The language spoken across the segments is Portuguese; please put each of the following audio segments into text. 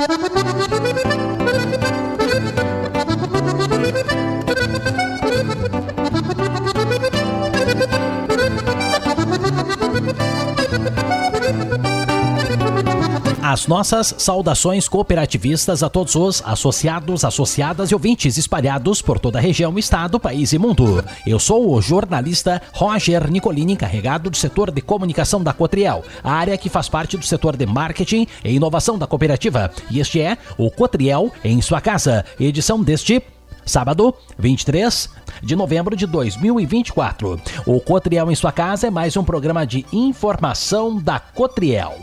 As nossas saudações cooperativistas a todos os associados, associadas e ouvintes espalhados por toda a região, estado, país e mundo. Eu sou o jornalista Roger Nicolini, encarregado do setor de comunicação da Cotriel, a área que faz parte do setor de marketing e inovação da cooperativa. E este é o Cotriel em sua casa, edição deste sábado, 23 de novembro de 2024. O Cotriel em sua casa é mais um programa de informação da Cotriel.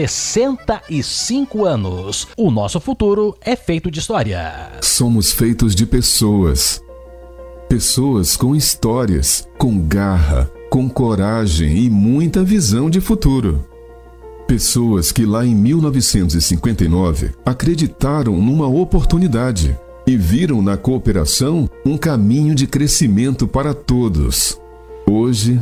65 anos. O nosso futuro é feito de história. Somos feitos de pessoas. Pessoas com histórias, com garra, com coragem e muita visão de futuro. Pessoas que lá em 1959 acreditaram numa oportunidade e viram na cooperação um caminho de crescimento para todos. Hoje,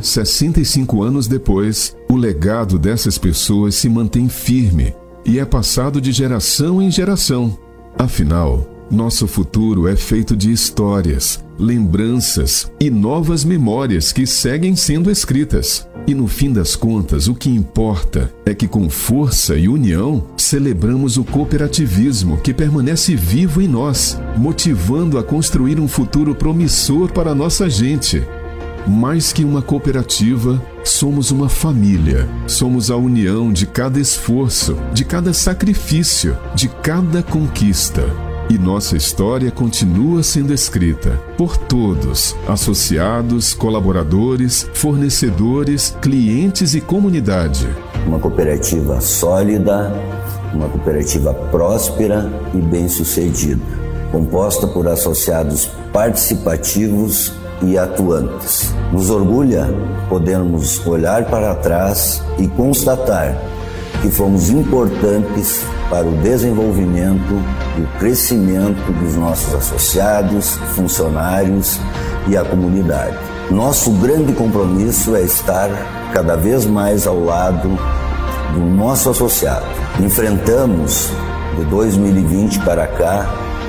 65 anos depois, o legado dessas pessoas se mantém firme e é passado de geração em geração. Afinal, nosso futuro é feito de histórias, lembranças e novas memórias que seguem sendo escritas. E no fim das contas, o que importa é que com força e união, celebramos o cooperativismo que permanece vivo em nós, motivando a construir um futuro promissor para a nossa gente. Mais que uma cooperativa, somos uma família. Somos a união de cada esforço, de cada sacrifício, de cada conquista. E nossa história continua sendo escrita por todos, associados, colaboradores, fornecedores, clientes e comunidade. Uma cooperativa sólida, uma cooperativa próspera e bem-sucedida, composta por associados participativos e atuantes. Nos orgulha podermos olhar para trás e constatar que fomos importantes para o desenvolvimento e o crescimento dos nossos associados, funcionários e a comunidade. Nosso grande compromisso é estar cada vez mais ao lado do nosso associado. Enfrentamos, de 2020 para cá,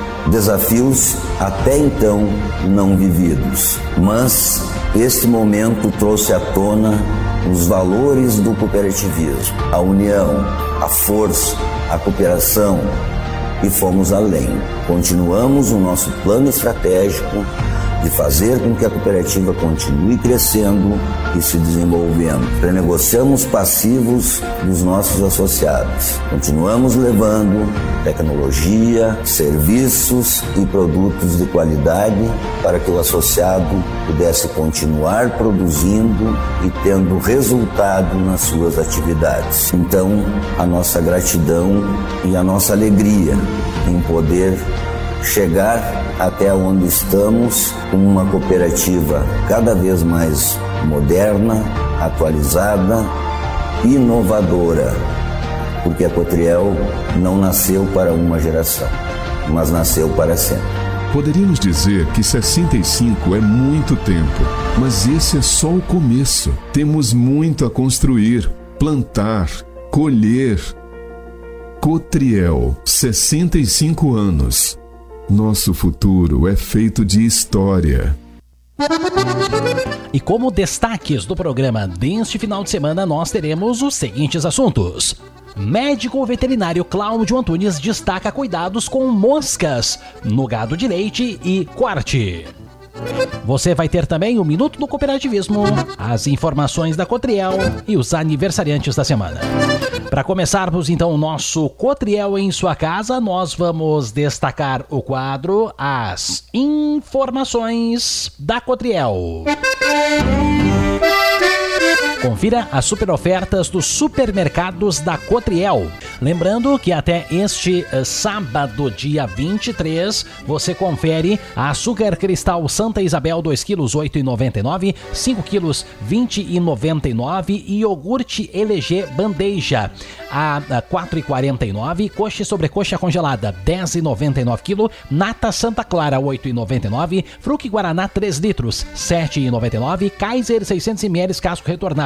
desafios até então não vividos, mas este momento trouxe à tona os valores do cooperativismo, a união, a força, a cooperação, e fomos além. Continuamos o nosso plano estratégico de fazer com que a cooperativa continue crescendo e se desenvolvendo. Renegociamos passivos dos nossos associados. Continuamos levando tecnologia, serviços e produtos de qualidade para que o associado pudesse continuar produzindo e tendo resultado nas suas atividades. Então, a nossa gratidão e a nossa alegria em poder chegar até onde estamos com uma cooperativa cada vez mais moderna, atualizada, inovadora, porque a Cotriel não nasceu para uma geração, mas nasceu para sempre. Poderíamos dizer que 65 é muito tempo, mas esse é só o começo. Temos muito a construir, plantar, colher. Cotriel, 65 anos. Nosso futuro é feito de história. E como destaques do programa deste final de semana, nós teremos os seguintes assuntos. Médico veterinário Cláudio Antunes destaca cuidados com moscas no gado de leite e corte. Você vai ter também o Minuto do Cooperativismo, as informações da Cotriel e os aniversariantes da semana. Para começarmos então o nosso Cotriel em sua casa, nós vamos destacar o quadro As Informações da Cotriel. Confira as super ofertas dos supermercados da Cotriel. Lembrando que até este sábado, dia 23, você confere açúcar cristal Santa Isabel 2 kg 8,99, 5 kg 20,99 e iogurte LG bandeja a 4,49, coxa e sobrecoxa congelada 10,99 kg, nata Santa Clara 8,99, Fruc Guaraná 3 litros 7,99, Kaiser 600 ml casco retornável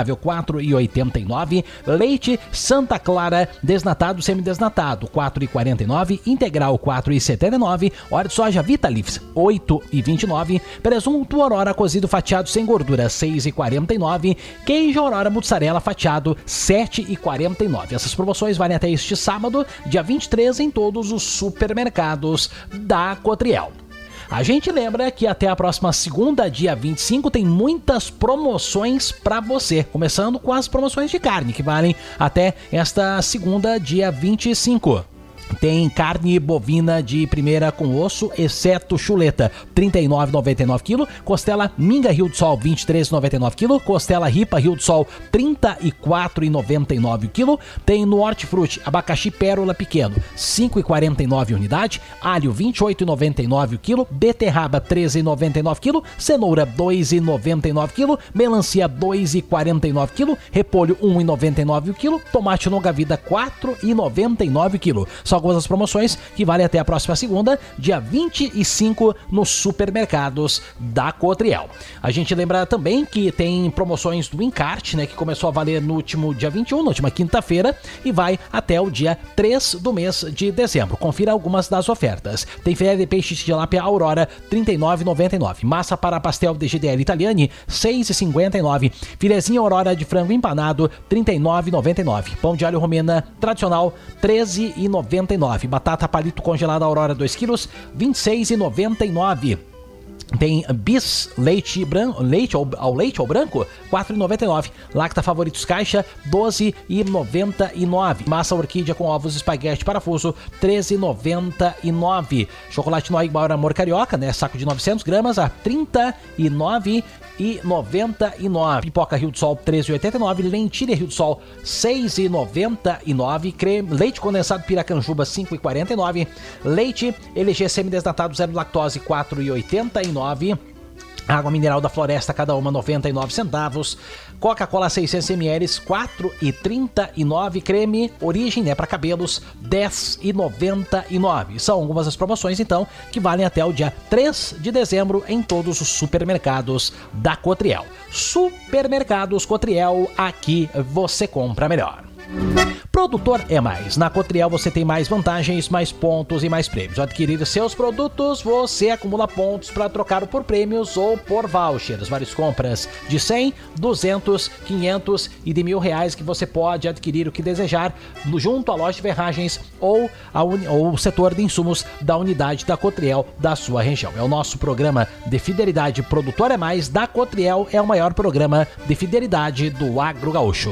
saudável 4,89. Leite Santa Clara desnatado, semidesnatado 4,49. Integral 4,79. Óleo de soja Vitalix 8,29. Presunto Aurora cozido fatiado sem gordura 6,49. Queijo Aurora mussarela fatiado 7,49. Essas promoções valem até este sábado, dia 23, em todos os supermercados da Cotriel. A gente lembra que até a próxima segunda, dia 25, tem muitas promoções para você, começando com as promoções de carne, que valem até esta segunda, dia 25. Tem carne bovina de primeira com osso, exceto chuleta, R$ 39,99 kg. Costela Minga Rio do Sol, R$ 23,99 kg. Costela Ripa Rio do Sol, R$ 34,99 kg. Tem no Hortifruti abacaxi pérola pequeno, R$ 5,49 unidade. Alho, R$ 28,99 kg. Beterraba, R$ 13,99 kg. Cenoura, R$ 2,99 kg. Melancia, R$ 2,49 kg. Repolho, R$ 1,99 kg. Tomate longa vida, R$ 4,99 kg. Só algumas das promoções que valem até a próxima segunda, dia 25, nos supermercados da Cotriel. A gente lembra também que tem promoções do Encarte, né, que começou a valer no último dia 21, na última quinta-feira, e vai até o dia 3 do mês de dezembro. Confira algumas das ofertas. Tem filé de peixe de tilápia Aurora, R$ 39,99. Massa para pastel de GDL Italiani, R$ 6,59. Filezinho Aurora de frango empanado, R$ 39,99. Pão de alho romena tradicional, R$ 13,99. Batata palito congelada Aurora 2 kg, R$ 26,99. Tem bis leite ao branco, R$ 4,99. Lacta Favoritos Caixa, R$ 12,99. Massa orquídea com ovos espaguete parafuso, R$ 13,99. Chocolate Noig Maior Amor Carioca, né, saco de 900 gramas, a R$ 39,99. Pipoca Rio do Sol, R$ 13,89. Lentilha Rio do Sol, R$ 6,99. Creme, leite condensado Piracanjuba, R$ 5,49. Leite LG semidesnatado zero lactose, R$ 4,89. Água mineral da Floresta, cada uma 99 centavos. Coca-Cola 600 ml, R$ 4,39. Creme Origem, né, para cabelos, R$ 10,99. São algumas das promoções, então, que valem até o dia 3 de dezembro em todos os supermercados da Cotriel. Supermercados Cotriel, aqui você compra melhor. Produtor é mais. Na Cotriel você tem mais vantagens, mais pontos e mais prêmios. Ao adquirir seus produtos, você acumula pontos para trocar por prêmios ou por vouchers. Várias compras de 100, 200, 500 e de R$1.000 que você pode adquirir o que desejar junto à loja de ferragens ou o setor de insumos da unidade da Cotriel da sua região. É o nosso programa de fidelidade. Produtor é mais da Cotriel, é o maior programa de fidelidade do Agro Gaúcho.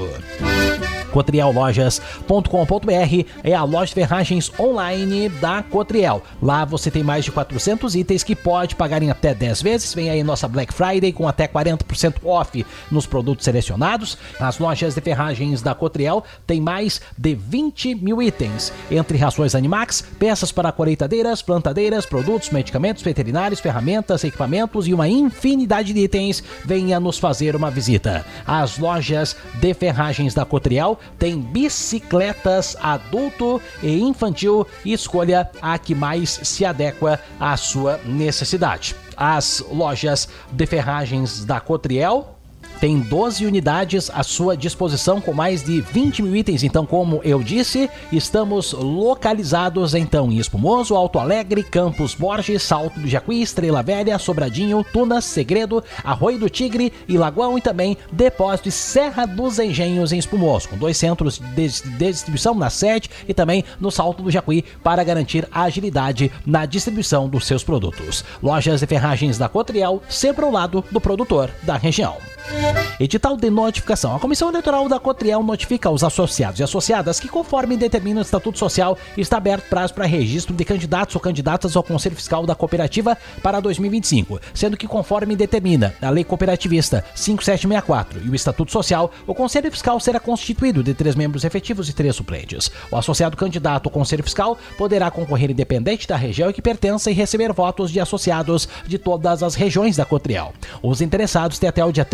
Cotriellojas.com.br é a loja de ferragens online da Cotriel. Lá você tem mais de 400 itens que pode pagar em até 10 vezes. Vem aí nossa Black Friday com até 40% off nos produtos selecionados. As lojas de ferragens da Cotriel tem mais de 20 mil itens, entre rações Animax, peças para colheitadeiras, plantadeiras, produtos, medicamentos veterinários, ferramentas, equipamentos e uma infinidade de itens. Venha nos fazer uma visita. As lojas de ferragens da Cotriel tem bicicletas adulto e infantil. Escolha a que mais se adequa à sua necessidade. As lojas de ferragens da Cotriel tem 12 unidades à sua disposição com mais de 20 mil itens. Então, como eu disse, estamos localizados então em Espumoso, Alto Alegre, Campos Borges, Salto do Jacuí, Estrela Velha, Sobradinho, Tunas, Segredo, Arroio do Tigre e Lagoão, e também Depósito e Serra dos Engenhos em Espumoso, com 2 centros de distribuição na sede e também no Salto do Jacuí para garantir agilidade na distribuição dos seus produtos. Lojas de ferragens da Cotriel, sempre ao lado do produtor da região. Edital de notificação. A Comissão Eleitoral da Cotriel notifica aos associados e associadas que, conforme determina o Estatuto Social, está aberto prazo para registro de candidatos ou candidatas ao Conselho Fiscal da Cooperativa para 2025, sendo que, conforme determina a Lei Cooperativista 5764 e o Estatuto Social, o Conselho Fiscal será constituído de 3 membros efetivos e 3 suplentes. O associado candidato ao Conselho Fiscal poderá concorrer independente da região em que pertença e receber votos de associados de todas as regiões da Cotriel. Os interessados têm até o dia 30 de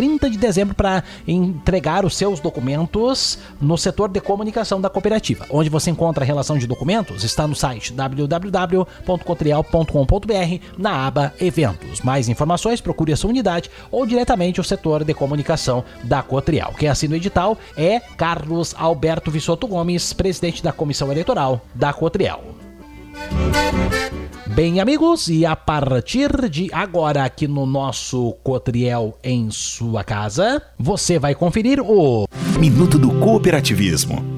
dezembro para entregar os seus documentos no setor de comunicação da cooperativa. Onde você encontra a relação de documentos está no site www.cotriel.com.br na aba Eventos. Mais informações, procure a sua unidade ou diretamente o setor de comunicação da Cotriel. Quem assina o edital é Carlos Alberto Vissoto Gomes, presidente da Comissão Eleitoral da Cotriel. Bem, amigos, e a partir de agora aqui no nosso Cotriel em sua casa, você vai conferir o Minuto do Cooperativismo.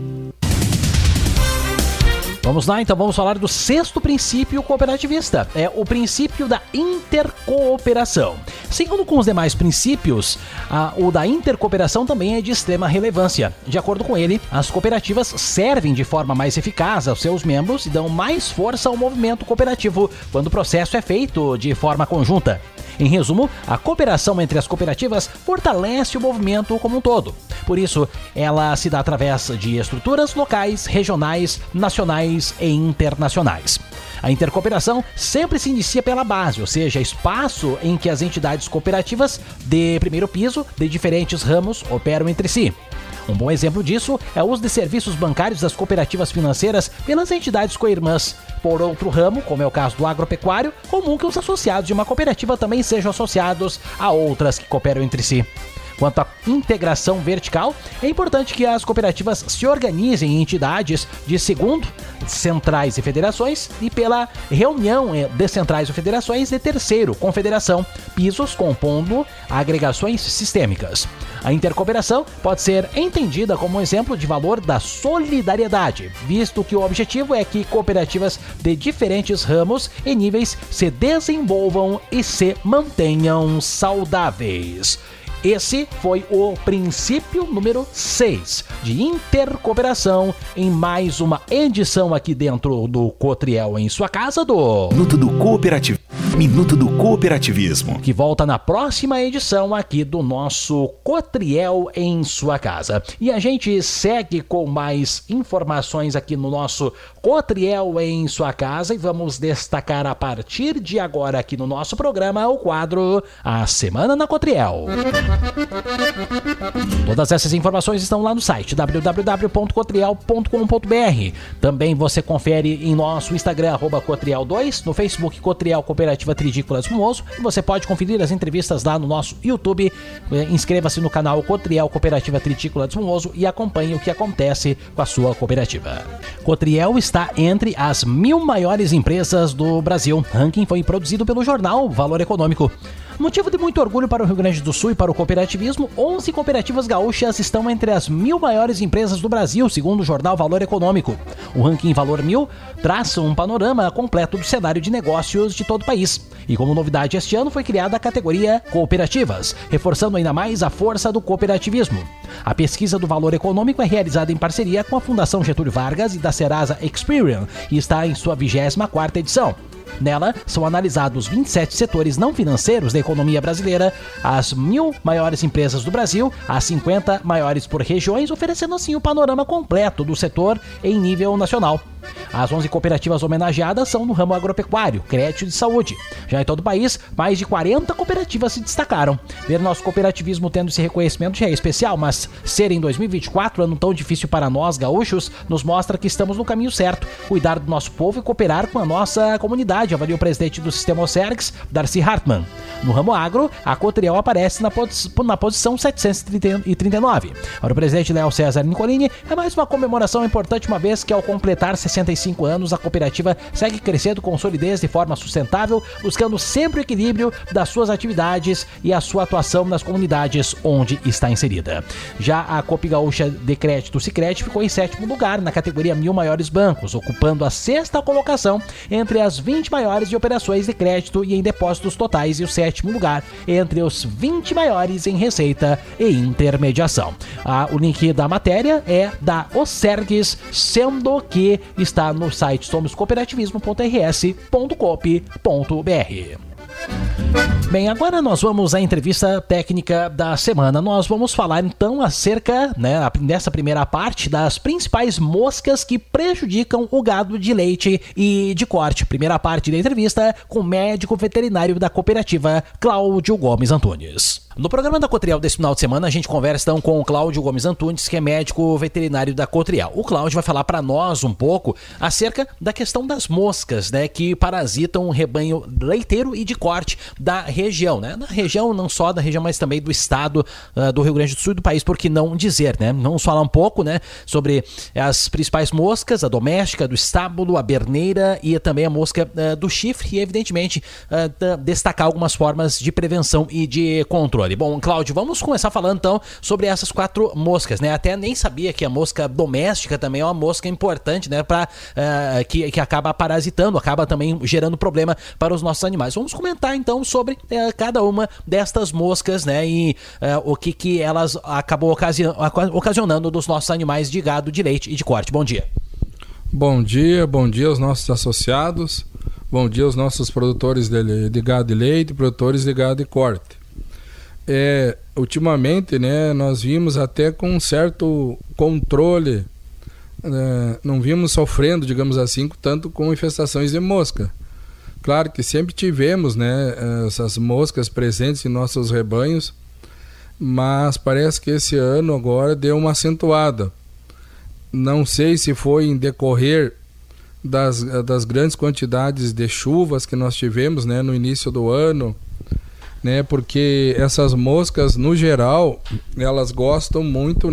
Vamos lá, então vamos falar do sexto princípio cooperativista, é o princípio da intercooperação. Seguindo com os demais princípios, o da intercooperação também é de extrema relevância. De acordo com ele, as cooperativas servem de forma mais eficaz aos seus membros e dão mais força ao movimento cooperativo quando o processo é feito de forma conjunta. Em resumo, a cooperação entre as cooperativas fortalece o movimento como um todo. Por isso, ela se dá através de estruturas locais, regionais, nacionais e internacionais. A intercooperação sempre se inicia pela base, ou seja, espaço em que as entidades cooperativas de primeiro piso de diferentes ramos operam entre si. Um bom exemplo disso é o uso de serviços bancários das cooperativas financeiras pelas entidades co-irmãs. Por outro ramo, como é o caso do agropecuário, comum que os associados de uma cooperativa também sejam associados a outras que cooperam entre si. Quanto à integração vertical, é importante que as cooperativas se organizem em entidades de segundo, centrais e federações, e pela reunião de centrais ou federações de terceiro, confederação, pisos compondo agregações sistêmicas. A intercooperação pode ser entendida como um exemplo de valor da solidariedade, visto que o objetivo é que cooperativas de diferentes ramos e níveis se desenvolvam e se mantenham saudáveis. Esse foi o princípio número 6 de intercooperação em mais uma edição aqui dentro do Cotriel em sua casa do Minuto do Cooperativismo, que volta na próxima edição aqui do nosso Cotriel em sua casa. E a gente segue com mais informações aqui no nosso Cotriel em sua casa e vamos destacar a partir de agora aqui no nosso programa o quadro A Semana na Cotriel. Todas essas informações estão lá no site www.cotriel.com.br. Também você confere em nosso Instagram @Cotriel2, no Facebook Cotriel Cooperativa Tridícula de Espumoso, e você pode conferir as entrevistas lá no nosso YouTube. Inscreva-se no canal Cotriel Cooperativa Tridícula de Espumoso e acompanhe o que acontece com a sua cooperativa. Cotriel está entre as 1000 maiores empresas do Brasil. O ranking foi produzido pelo jornal Valor Econômico. Motivo de muito orgulho para o Rio Grande do Sul e para o cooperativismo, 11 cooperativas gaúchas estão entre as 1000 maiores empresas do Brasil, segundo o jornal Valor Econômico. O ranking Valor 1000 traça um panorama completo do cenário de negócios de todo o país. E como novidade este ano foi criada a categoria Cooperativas, reforçando ainda mais a força do cooperativismo. A pesquisa do Valor Econômico é realizada em parceria com a Fundação Getúlio Vargas e da Serasa Experian e está em sua 24ª edição. Nela, são analisados 27 setores não financeiros da economia brasileira, as 1000 maiores empresas do Brasil, as 50 maiores por regiões, oferecendo assim o panorama completo do setor em nível nacional. As 11 cooperativas homenageadas são no ramo agropecuário, crédito e saúde. Já em todo o país, mais de 40 cooperativas se destacaram. Ver nosso cooperativismo tendo esse reconhecimento já é especial, mas ser em 2024, ano tão difícil para nós gaúchos, nos mostra que estamos no caminho certo. Cuidar do nosso povo e cooperar com a nossa comunidade, avalia o presidente do Sistema Ocergs, Darcy Hartmann. No ramo agro, a Cotriel aparece na posição 739. Para o presidente Léo César Nicolini, é mais uma comemoração importante, uma vez que ao completar 65 anos, a cooperativa segue crescendo com solidez de forma sustentável, buscando sempre o equilíbrio das suas atividades e a sua atuação nas comunidades onde está inserida. Já a Coop Gaúcha de Crédito Sicredi ficou em 7º lugar na categoria 1000 maiores bancos, ocupando a 6ª colocação entre as 20 maiores de operações de crédito e em depósitos totais e o 7º lugar entre os 20 maiores em receita e intermediação. O link da matéria é da Ocergs, sendo que está no site somoscooperativismo.rs.coop.br. Bem, agora nós vamos à entrevista técnica da semana. Nós vamos falar então acerca, nessa primeira parte, das principais moscas que prejudicam o gado de leite e de corte. Primeira parte da entrevista com o médico veterinário da cooperativa, Cláudio Gomes Antunes. No programa da Cotriel desse final de semana, a gente conversa então com o Cláudio Gomes Antunes, que é médico veterinário da Cotriel. O Cláudio vai falar para nós um pouco acerca da questão das moscas, que parasitam o rebanho leiteiro e de corte da região, Da região, não só da região, mas também do estado do Rio Grande do Sul e do país, por que não dizer, Vamos falar um pouco, sobre as principais moscas, a doméstica, do estábulo, a berneira e também a mosca do chifre e, evidentemente, destacar algumas formas de prevenção e de controle. Bom, Cláudio, vamos começar falando então sobre essas 4 moscas, Até nem sabia que a mosca doméstica também é uma mosca importante, que acaba parasitando, acaba também gerando problema para os nossos animais. Vamos comentar então sobre cada uma destas moscas, e o que elas acabam ocasionando dos nossos animais de gado, de leite e de corte. Bom dia. Bom dia aos nossos associados, bom dia aos nossos produtores de gado de leite, produtores de gado de corte. Ultimamente, nós vimos até com um certo controle, não vimos sofrendo, digamos assim, tanto com infestações de mosca. Claro que sempre tivemos, essas moscas presentes em nossos rebanhos, mas parece que esse ano agora deu uma acentuada. Não sei se foi em decorrer das grandes quantidades de chuvas que nós tivemos, no início do ano, porque essas moscas, no geral, elas gostam muito,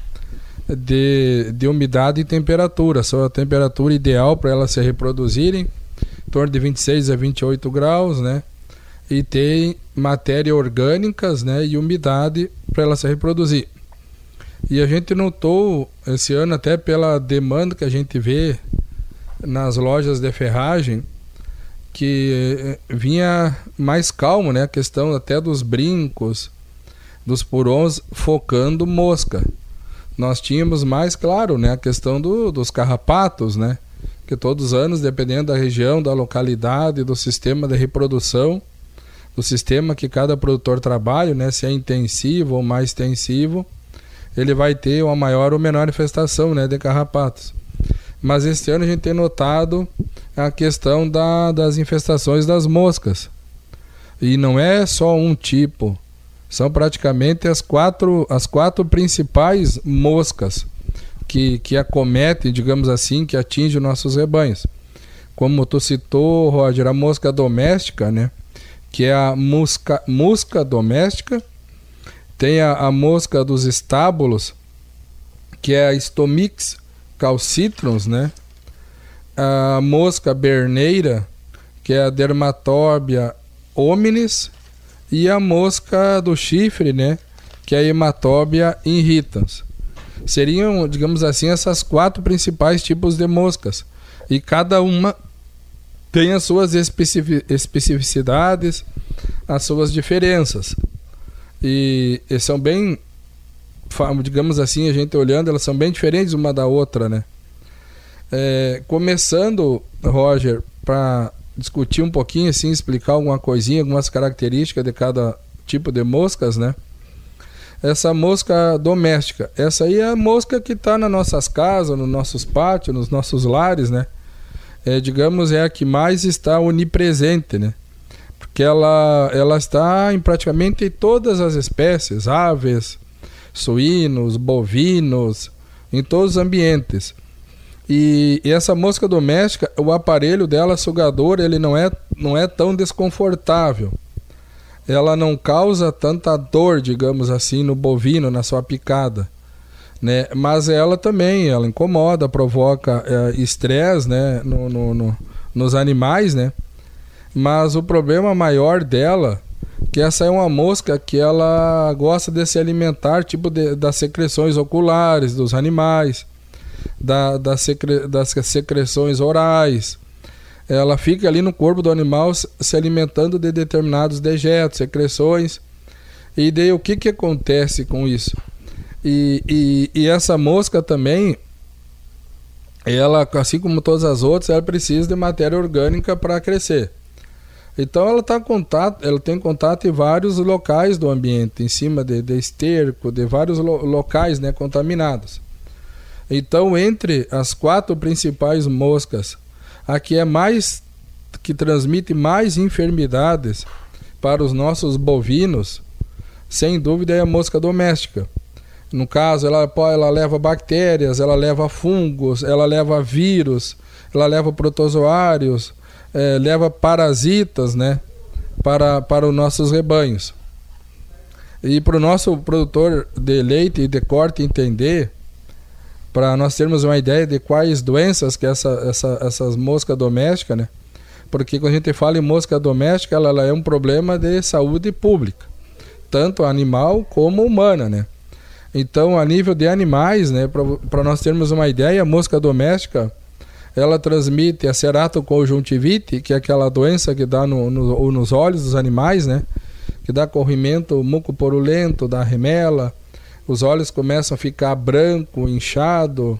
de umidade e temperatura. São a temperatura ideal para elas se reproduzirem, em torno de 26 a 28 graus, e tem matéria orgânicas, e umidade para ela se reproduzir. E a gente notou esse ano, até pela demanda que a gente vê nas lojas de ferragem, que vinha mais calmo, a questão até dos brincos, dos purons, focando mosca. Nós tínhamos mais, claro, a questão dos carrapatos, que todos os anos, dependendo da região, da localidade, do sistema de reprodução, do sistema que cada produtor trabalha, se é intensivo ou mais extensivo, ele vai ter uma maior ou menor infestação, de carrapatos. Mas este ano a gente tem notado a questão das infestações das moscas. E não é só um tipo, são praticamente as quatro principais moscas que acometem, digamos assim, que atingem nossos rebanhos. Como tu citou, Roger, a mosca doméstica, que é a musca doméstica. Tem a mosca dos estábulos, que é a Stomix calcitrons, a mosca berneira, que é a Dermatobia hominis, e a mosca do chifre, que é a Hematobia irritans. Seriam, digamos assim, essas 4 principais tipos de moscas, e cada uma tem as suas especificidades, as suas diferenças, e são bem, digamos assim, a gente olhando, elas são bem diferentes uma da outra, Começando, Roger, para discutir um pouquinho, assim, explicar alguma coisinha, algumas características de cada tipo de moscas, Essa mosca doméstica, essa aí é a mosca que está nas nossas casas, nos nossos pátios, nos nossos lares, digamos, é a que mais está onipresente, Porque ela está em praticamente todas as espécies, aves, suínos, bovinos, em todos os ambientes. E essa mosca doméstica, o aparelho dela, sugador, ele não é tão desconfortável. Ela não causa tanta dor, digamos assim, no bovino, na sua picada, Mas ela também, ela incomoda, provoca estresse, nos animais, Mas o problema maior dela, que essa é uma mosca que ela gosta de se alimentar, das secreções oculares dos animais, das secreções orais. Ela fica ali no corpo do animal se alimentando de determinados dejetos, secreções. E daí o que acontece com isso? E essa mosca também, ela, assim como todas as outras, ela precisa de matéria orgânica para crescer. Então ela tem contato em vários locais do ambiente, em cima de esterco, de vários locais, né, contaminados. Então, entre as 4 principais moscas, a que transmite mais enfermidades para os nossos bovinos, sem dúvida é a mosca doméstica. No caso, ela leva bactérias, ela leva fungos, ela leva vírus, ela leva protozoários, leva parasitas, né, para os nossos rebanhos. E para o nosso produtor de leite e de corte entender, para nós termos uma ideia de quais doenças que essas moscas domésticas, né? Porque quando a gente fala em mosca doméstica, ela é um problema de saúde pública, tanto animal como humana, né? Então, a nível de animais, né, para nós termos uma ideia, a mosca doméstica, ela transmite a ceratoconjuntivite, que é aquela doença que dá nos olhos dos animais, né? Que dá corrimento mucopurulento, dá remela, os olhos começam a ficar branco, inchado,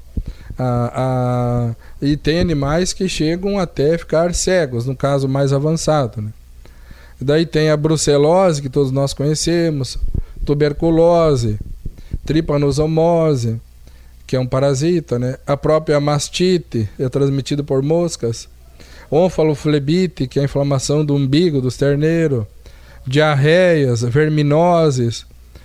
e tem animais que chegam até ficar cegos, no caso mais avançado, né? Daí tem a brucelose, que todos nós conhecemos, tuberculose, tripanosomose, que é um parasita, né? A própria mastite é transmitida por moscas, onfaloflebite, que é a inflamação do umbigo dos terneiros, diarreias, verminoses,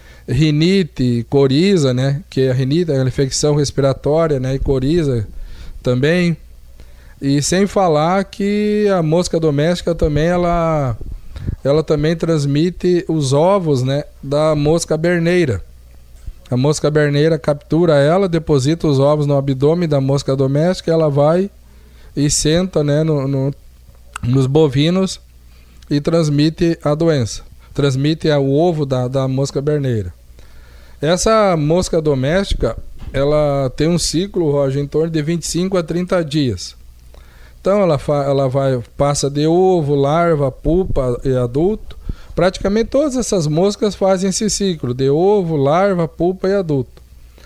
rinite, coriza, né? Que a rinite é a infecção respiratória, né? E coriza também. E sem falar que a mosca doméstica também ela também transmite os ovos, né, da mosca berneira. A mosca berneira captura ela, deposita os ovos no abdômen da mosca doméstica, ela vai e senta, né, nos bovinos e transmite a doença. Transmite o ovo da mosca berneira. Essa mosca doméstica, ela tem um ciclo, Roger, em torno de 25 a 30 dias. Então ela passa de ovo, larva, pupa e adulto. Praticamente todas essas moscas fazem esse ciclo de ovo, larva, pupa e adulto.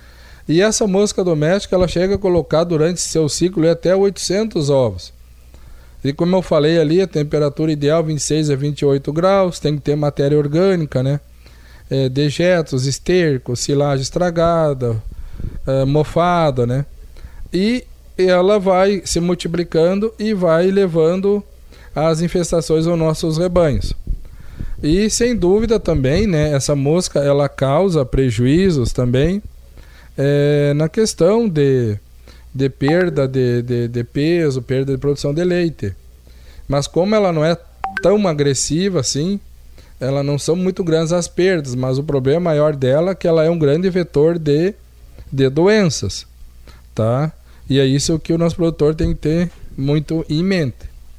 E essa mosca doméstica, ela chega a colocar durante seu ciclo até 800 ovos. E como eu falei ali, a temperatura ideal 26 a 28 graus, tem que ter matéria orgânica, né? Dejetos, esterco, silagem estragada, mofada, né? E ela vai se multiplicando e vai levando as infestações aos nossos rebanhos. E sem dúvida também, né, essa mosca ela causa prejuízos também na questão de perda de peso, perda de produção de leite. Mas como ela não é tão agressiva assim, ela não são muito grandes as perdas, mas o problema maior dela é que ela é um grande vetor de doenças, tá? E é isso que o nosso produtor tem que ter muito em mente.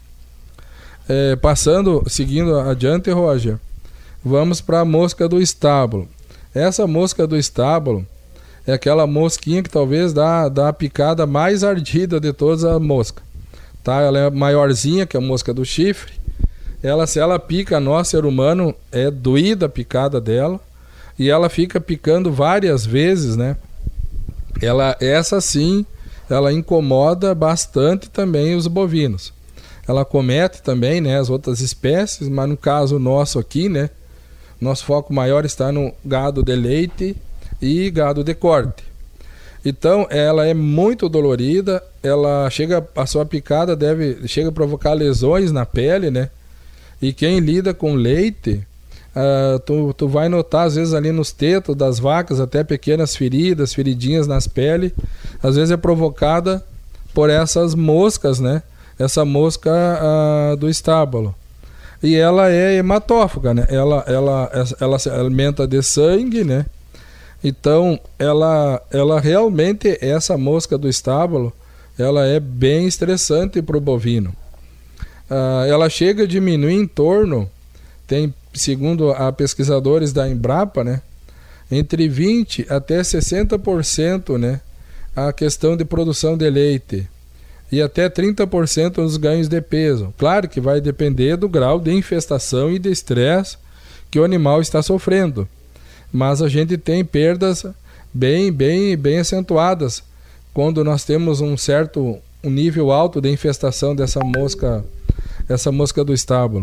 Seguindo adiante, Roger, vamos para a mosca do estábulo. Essa mosca do estábulo é aquela mosquinha que talvez dá a picada mais ardida de todas as moscas. Tá? Ela é maiorzinha que a mosca do chifre. Se ela pica nós, ser humano, é doída a picada dela. E ela fica picando várias vezes, né? Essa sim, ela incomoda bastante também os bovinos. Ela comete também, né, as outras espécies, mas no caso nosso aqui, né, nosso foco maior está no gado de leite e gado de corte. Então, ela é muito dolorida, a sua picada chega a provocar lesões na pele, né? E quem lida com leite, tu vai notar às vezes ali nos tetos das vacas até pequenas feridinhas nas peles, às vezes é provocada por essas moscas, né? Essa mosca do estábulo. E ela é hematófaga, né? Ela se alimenta de sangue, né? Então, ela realmente, essa mosca do estábulo, ela é bem estressante para o bovino. Ela chega a diminuir em torno, segundo a pesquisadores da Embrapa, né? Entre 20% até 60%, né? A questão de produção de leite. E até 30% nos ganhos de peso. Claro que vai depender do grau de infestação e de estresse que o animal está sofrendo. Mas a gente tem perdas bem acentuadas quando nós temos um nível alto de infestação dessa mosca do estábulo.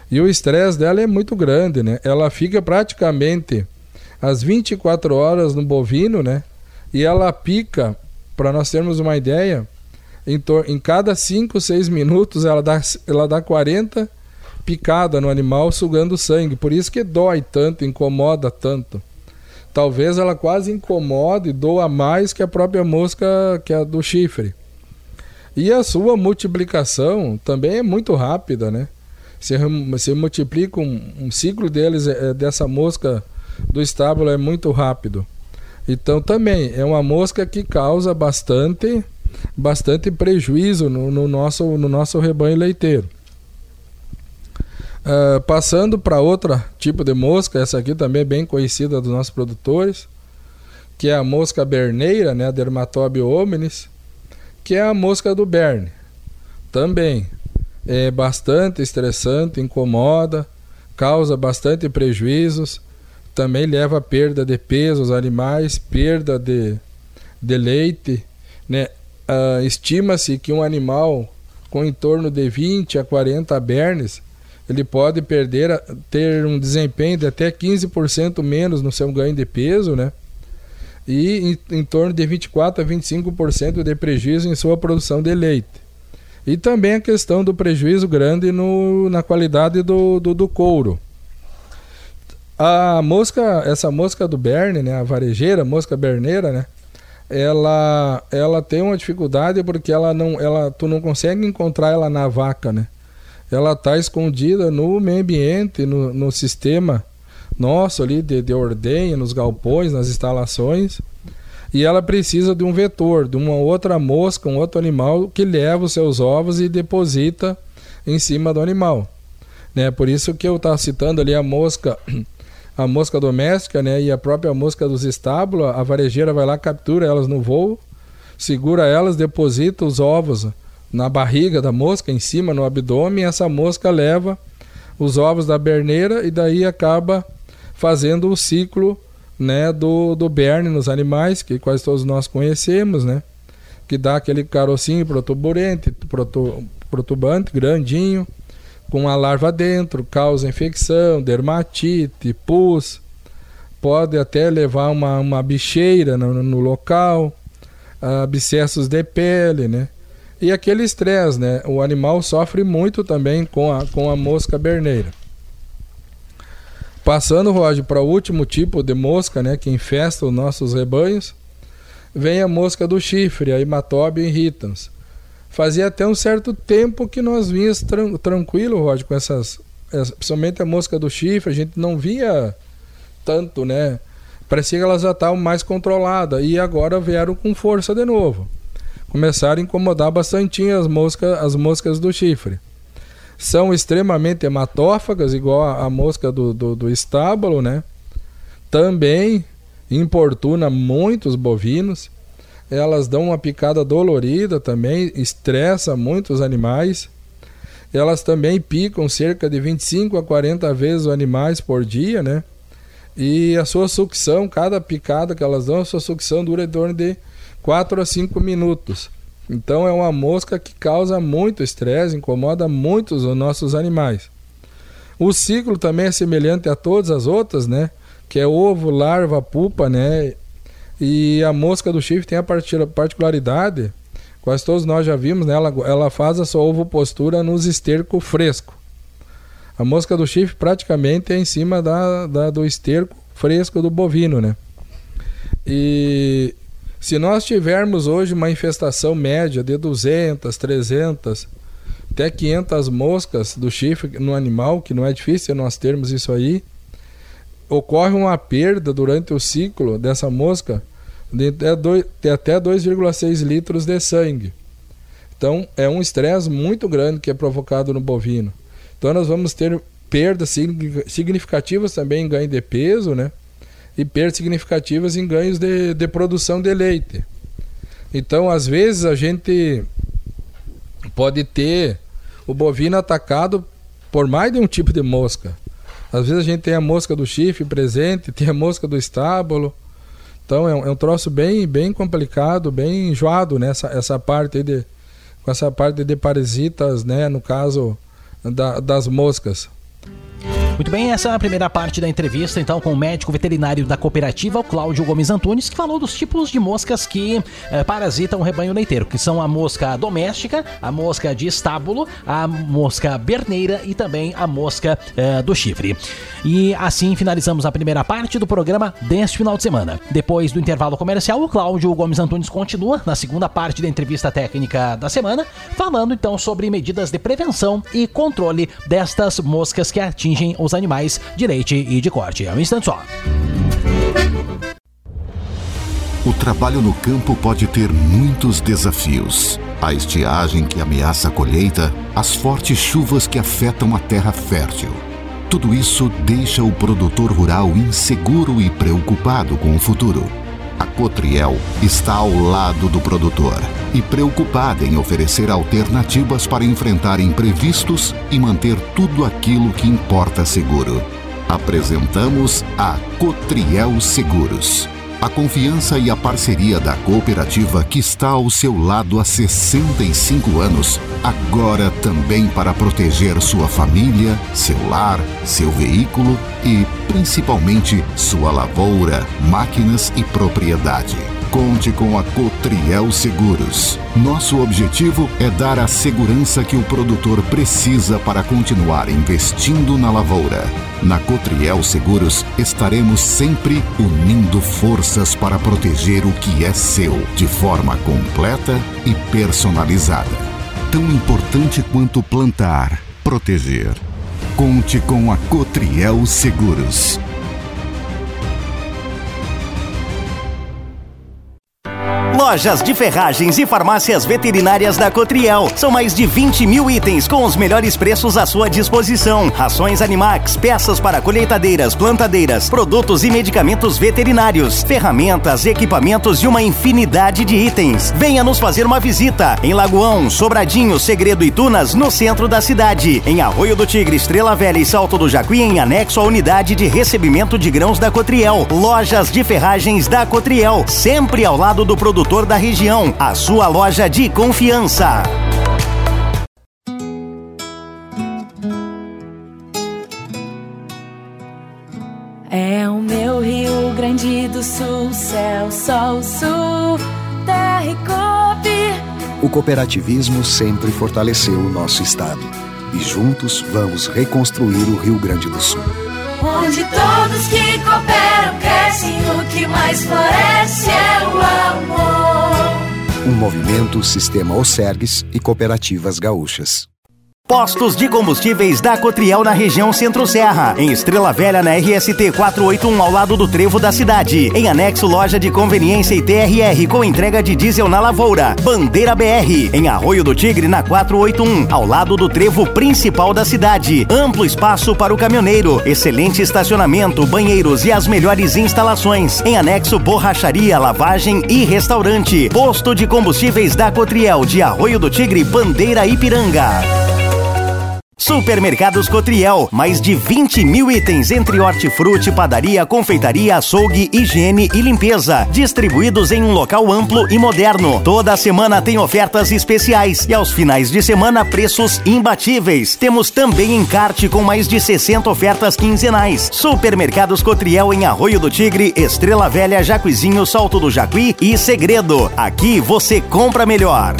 E o estresse dela é muito grande, né? Ela fica praticamente às 24 horas no bovino, né? E ela pica, para nós termos uma ideia, em cada 5, 6 minutos ela dá 40 picadas no animal, sugando sangue. Por isso que dói tanto, incomoda tanto. Talvez ela quase incomode e doa mais que a própria mosca, que é a do chifre. E a sua multiplicação também é muito rápida, né? Você multiplica um ciclo deles, dessa mosca do estábulo, é muito rápido. Então também é uma mosca que causa bastante prejuízo no nosso rebanho leiteiro. Passando para outro tipo de mosca, essa aqui também é bem conhecida dos nossos produtores, que é a mosca berneira, né, a Dermatobio hominis, que é a mosca do berne. Também é bastante estressante, incomoda, causa bastante prejuízos, também leva a perda de peso aos animais, perda de leite, né? Estima-se que um animal com em torno de 20 a 40 bernes, ele pode ter um desempenho de até 15% menos no seu ganho de peso, né? E em torno de 24 a 25% de prejuízo em sua produção de leite. E também a questão do prejuízo grande na qualidade do couro. Essa mosca do berne, né, a varejeira, mosca berneira, né, ela tem uma dificuldade porque tu não consegue encontrar ela na vaca, né? Ela está escondida no meio ambiente, no sistema nosso ali de ordenha, nos galpões, nas instalações, e ela precisa de um vetor, de uma outra mosca, um outro animal que leva os seus ovos e deposita em cima do animal, né? Por isso que eu estava citando ali a mosca doméstica, né, e a própria mosca dos estábulos. A varejeira vai lá, captura elas no voo, segura elas, deposita os ovos na barriga da mosca, em cima, no abdômen, e essa mosca leva os ovos da berneira e daí acaba fazendo o ciclo, né, do berne nos animais, que quase todos nós conhecemos, né, que dá aquele carocinho protubante, grandinho, com a larva dentro, causa infecção, dermatite, pus, pode até levar uma bicheira no local, abscessos de pele, né? E aquele estresse, né? O animal sofre muito também com a mosca berneira. Passando, Roger, para o último tipo de mosca, né, que infesta os nossos rebanhos, vem a mosca do chifre, a Haematobio irritans. Fazia até um certo tempo que nós vinhamos tranquilo, Roger, com principalmente a mosca do chifre, a gente não via tanto, né? Parecia que elas já estavam mais controladas e agora vieram com força de novo. Começaram a incomodar bastante as moscas do chifre. São extremamente hematófagas, igual a mosca do estábulo, né? Também importuna muitos bovinos. Elas dão uma picada dolorida também, estressa muito os animais. Elas também picam cerca de 25 a 40 vezes os animais por dia, né? E a sua sucção, cada picada que elas dão, a sua sucção dura em torno de 4 a 5 minutos. Então é uma mosca que causa muito estresse, incomoda muito os nossos animais. O ciclo também é semelhante a todas as outras, né? Que é ovo, larva, pupa, né? E a mosca do chifre tem a particularidade, quase todos nós já vimos, né? Ela faz a sua ovopostura nos esterco fresco. A mosca do chifre praticamente é em cima do esterco fresco do bovino, né? E se nós tivermos hoje uma infestação média de 200, 300, até 500 moscas do chifre no animal, que não é difícil nós termos isso aí, ocorre uma perda durante o ciclo dessa mosca de até 2,6 litros de sangue. Então é um estresse muito grande que é provocado no bovino. Então nós vamos ter perdas significativas também em ganho de peso, né? E perdas significativas em ganhos de produção de leite. Então às vezes a gente pode ter o bovino atacado por mais de um tipo de mosca. Às vezes a gente tem a mosca do chifre presente, tem a mosca do estábulo. Então é um troço bem complicado, bem enjoado, né? Essa parte aí com essa parte de parasitas, né? No caso das moscas. Muito bem, essa é a primeira parte da entrevista, então, com o médico veterinário da cooperativa, o Cláudio Gomes Antunes, que falou dos tipos de moscas que parasitam o rebanho leiteiro, que são a mosca doméstica, a mosca de estábulo, a mosca berneira e também a mosca do chifre. E assim finalizamos a primeira parte do programa deste final de semana. Depois do intervalo comercial, o Cláudio Gomes Antunes continua na segunda parte da entrevista técnica da semana, falando então sobre medidas de prevenção e controle destas moscas que atingem os animais de leite e de corte. É um instante só. O trabalho no campo pode ter muitos desafios. A estiagem que ameaça a colheita, as fortes chuvas que afetam a terra fértil. Tudo isso deixa o produtor rural inseguro e preocupado com o futuro. A Cotriel está ao lado do produtor e preocupada em oferecer alternativas para enfrentar imprevistos e manter tudo aquilo que importa seguro. Apresentamos a Cotriel Seguros. A confiança e a parceria da cooperativa que está ao seu lado há 65 anos, agora também para proteger sua família, seu lar, seu veículo e, principalmente, sua lavoura, máquinas e propriedade. Conte com a Cotriel Seguros. Nosso objetivo é dar a segurança que o produtor precisa para continuar investindo na lavoura. Na Cotriel Seguros, estaremos sempre unindo forças para proteger o que é seu, de forma completa e personalizada. Tão importante quanto plantar, proteger. Conte com a Cotriel Seguros. Lojas de ferragens e farmácias veterinárias da Cotriel. São mais de 20 mil itens com os melhores preços à sua disposição. Rações Animax, peças para colheitadeiras, plantadeiras, produtos e medicamentos veterinários, ferramentas, equipamentos e uma infinidade de itens. Venha nos fazer uma visita em Lagoão, Sobradinho, Segredo e Tunas, no centro da cidade. Em Arroio do Tigre, Estrela Velha e Salto do Jacuí, em anexo à unidade de recebimento de grãos da Cotriel. Lojas de ferragens da Cotriel, sempre ao lado do produtor da região, a sua loja de confiança. É o meu Rio Grande do Sul, céu, sol, sul, terra e coop. O cooperativismo sempre fortaleceu o nosso estado. E juntos vamos reconstruir o Rio Grande do Sul. Onde todos que cooperam crescem, o que mais floresce é o amor. Um movimento Sistema Osergues e Cooperativas Gaúchas. Postos de combustíveis da Cotriel na região Centro-Serra. Em Estrela Velha, na RST 481, ao lado do trevo da cidade. Em anexo, loja de conveniência e TRR, com entrega de diesel na lavoura. Bandeira BR. Em Arroio do Tigre, na 481, ao lado do trevo principal da cidade. Amplo espaço para o caminhoneiro. Excelente estacionamento, banheiros e as melhores instalações. Em anexo, borracharia, lavagem e restaurante. Posto de combustíveis da Cotriel, de Arroio do Tigre, Bandeira Ipiranga. Supermercados Cotriel, mais de 20 mil itens entre hortifruti, padaria, confeitaria, açougue, higiene e limpeza, distribuídos em um local amplo e moderno. Toda semana tem ofertas especiais e aos finais de semana preços imbatíveis. Temos também encarte com mais de 60 ofertas quinzenais. Supermercados Cotriel em Arroio do Tigre, Estrela Velha, Jacuizinho, Salto do Jacuí e Segredo. Aqui você compra melhor.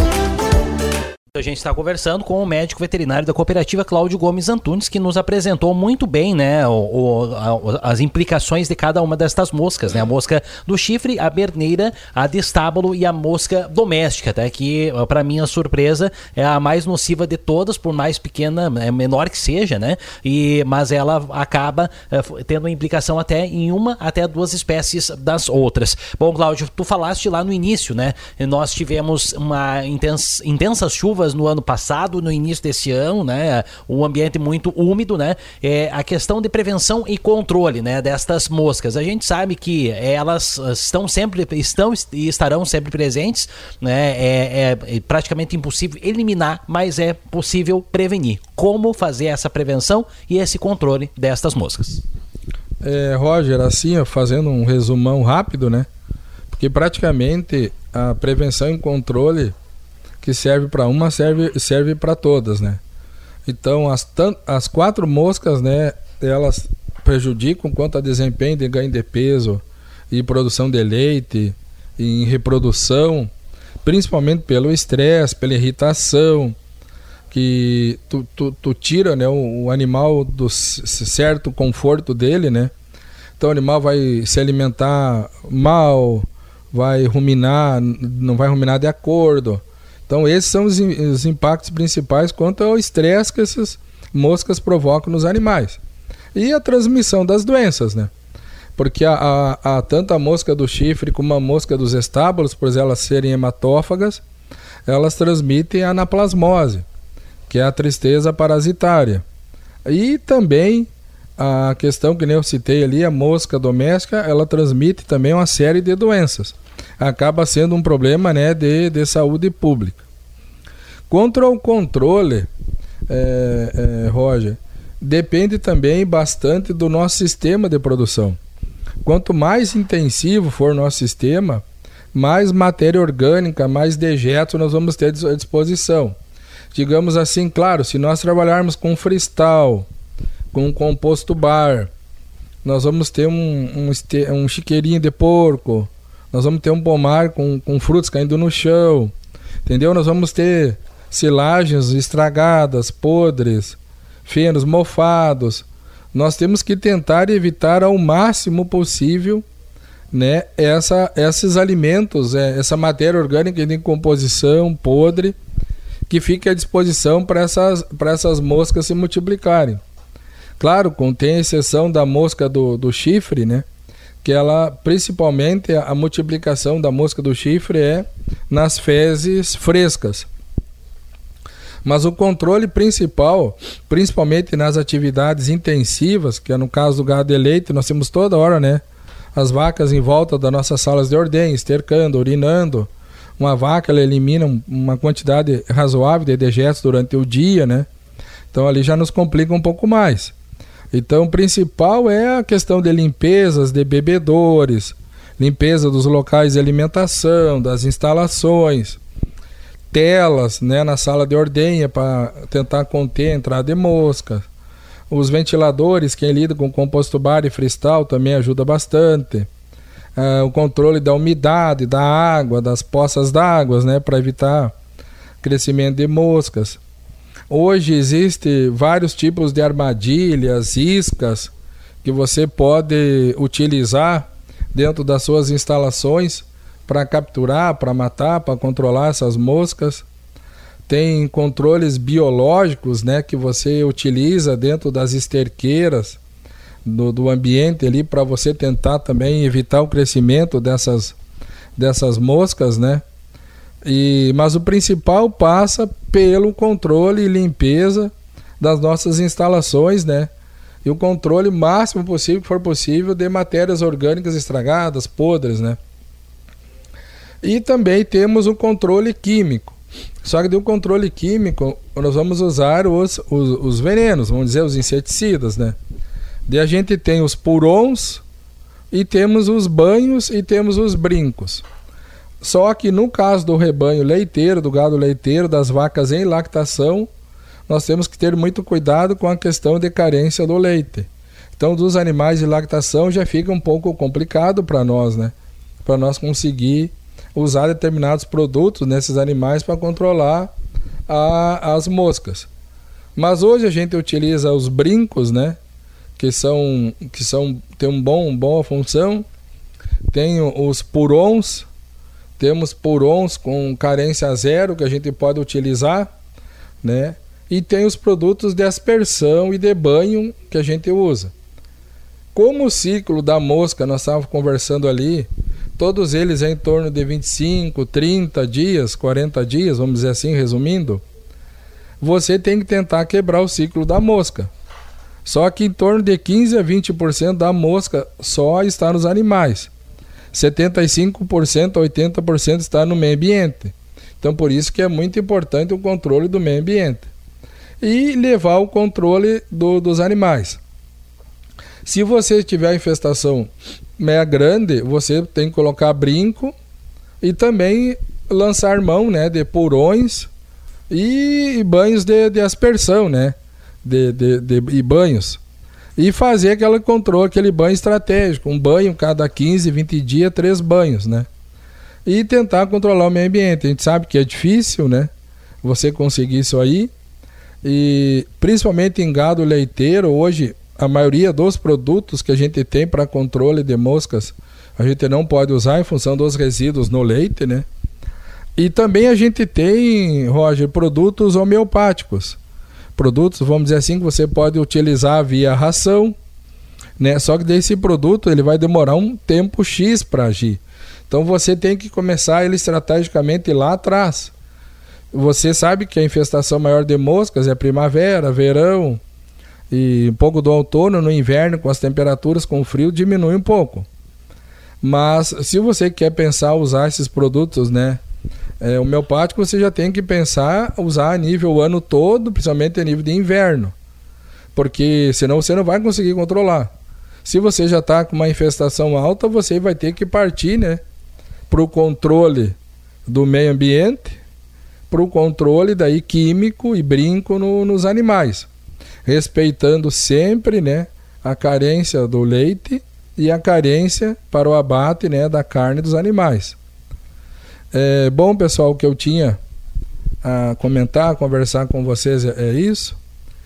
A gente está conversando com o médico veterinário da cooperativa, Cláudio Gomes Antunes, que nos apresentou muito bem, né, as implicações de cada uma destas moscas, né, a mosca do chifre, a berneira, a de estábulo e a mosca doméstica, tá, que para minha surpresa é a mais nociva de todas, por mais pequena, menor que seja, né, mas ela acaba tendo implicação até em uma até duas espécies das outras. Bom, Cláudio, tu falaste lá no início, né, nós tivemos uma intensas chuvas no ano passado, no início desse ano, né? Um ambiente muito úmido, né? A questão de prevenção e controle, né? Destas moscas. A gente sabe que elas estão e estarão sempre presentes, né? É praticamente impossível eliminar, mas é possível prevenir. Como fazer essa prevenção e esse controle destas moscas? Roger, assim, fazendo um resumão rápido, né? Porque praticamente a prevenção e controle que serve para uma serve para todas, né? Então as 4 moscas, né, elas prejudicam quanto a desempenho de ganho de peso e produção de leite, e em reprodução, principalmente pelo estresse, pela irritação, que tu tira, né, o animal do certo conforto dele, né? Então o animal vai se alimentar mal, vai ruminar, não vai ruminar de acordo. Então esses são os impactos principais quanto ao estresse que essas moscas provocam nos animais. E a transmissão das doenças, né? Porque tanto a mosca do chifre como a mosca dos estábulos, por elas serem hematófagas, elas transmitem a anaplasmose, que é a tristeza parasitária. E também a questão que nem eu citei ali, a mosca doméstica, ela transmite também uma série de doenças. Acaba sendo um problema, né, de saúde pública. Contra o controle, Roger, depende também bastante do nosso sistema de produção. Quanto mais intensivo for o nosso sistema, mais matéria orgânica, mais dejetos nós vamos ter à disposição. Digamos assim, claro, se nós trabalharmos com freestyle, com composto bar, nós vamos ter um chiqueirinho de porco, nós vamos ter um pomar com frutos caindo no chão, entendeu? Nós vamos ter silagens estragadas, podres, fenos mofados. Nós temos que tentar evitar ao máximo possível, né, esses alimentos, essa matéria orgânica em decomposição, podre, que fica à disposição para essas moscas se multiplicarem. Claro, contém a exceção da mosca do chifre, né, que ela, principalmente a multiplicação da mosca do chifre é nas fezes frescas. Mas o controle principal, principalmente nas atividades intensivas, que é no caso do gado de leite, nós temos toda hora, né, as vacas em volta das nossas salas de ordenha, estercando, urinando. Uma vaca, ela elimina uma quantidade razoável de dejetos durante o dia, né? Então ali já nos complica um pouco mais. Então o principal é a questão de limpezas de bebedouros, limpeza dos locais de alimentação, das instalações, telas, né, na sala de ordenha para tentar conter a entrada de moscas. Os ventiladores, quem lida com composto bar e freestyle também ajuda bastante. O controle da umidade, da água, das poças d'água, né, para evitar crescimento de moscas. Hoje existem vários tipos de armadilhas, iscas, que você pode utilizar dentro das suas instalações para capturar, para matar, para controlar essas moscas. Tem controles biológicos, né, que você utiliza dentro das esterqueiras do ambiente ali para você tentar também evitar o crescimento dessas moscas, né? Mas o principal passa pelo controle e limpeza das nossas instalações, né? E o controle máximo possível que for possível de matérias orgânicas estragadas, podres, né? E também temos o controle químico. Só que do controle químico nós vamos usar os venenos, vamos dizer, os inseticidas, né? E a gente tem os purons e temos os banhos e temos os brincos. Só que no caso do rebanho leiteiro, do gado leiteiro, das vacas em lactação, nós temos que ter muito cuidado com a questão de carência do leite. Então, dos animais de lactação já fica um pouco complicado para nós, né? Para nós conseguir usar determinados produtos nesses animais para controlar as moscas. Mas hoje a gente utiliza os brincos, né? Que tem uma boa função. Tem os purons, temos purons com carência zero que a gente pode utilizar, né? E tem os produtos de aspersão e de banho que a gente usa. Como o ciclo da mosca, nós estávamos conversando ali, todos eles é em torno de 25, 30 dias, 40 dias, vamos dizer assim, resumindo, você tem que tentar quebrar o ciclo da mosca. Só que em torno de 15 a 20% da mosca só está nos animais. 75% a 80% está no meio ambiente. Então por isso que é muito importante o controle do meio ambiente. E levar o controle dos animais. Se você tiver infestação meia grande, você tem que colocar brinco e também lançar mão, né, de purões e banhos de aspersão, né? E banhos. E fazer aquele controle, aquele banho estratégico, um banho cada 15, 20 dias, 3 banhos, né? E tentar controlar o meio ambiente. A gente sabe que é difícil, né? Você conseguir isso aí. E principalmente em gado leiteiro, hoje a maioria dos produtos que a gente tem para controle de moscas, a gente não pode usar em função dos resíduos no leite, né? E também a gente tem, Roger, produtos homeopáticos. Produtos, vamos dizer assim, que você pode utilizar via ração, né? Só que desse produto ele vai demorar um tempo X para agir. Então você tem que começar ele estrategicamente lá atrás. Você sabe que a infestação maior de moscas é primavera, verão e um pouco do outono. No inverno, com as temperaturas, com o frio, diminui um pouco. Mas se você quer pensar usar esses produtos, né, homeopático, você já tem que pensar usar a nível o ano todo, principalmente a nível de inverno, porque senão você não vai conseguir controlar. Se você já está com uma infestação alta, você vai ter que partir, né, para o controle do meio ambiente, para o controle daí químico e brinco nos animais, respeitando sempre, né, a carência do leite e a carência para o abate, né, da carne dos animais. Bom, pessoal, o que eu tinha a comentar, a conversar com vocês é isso.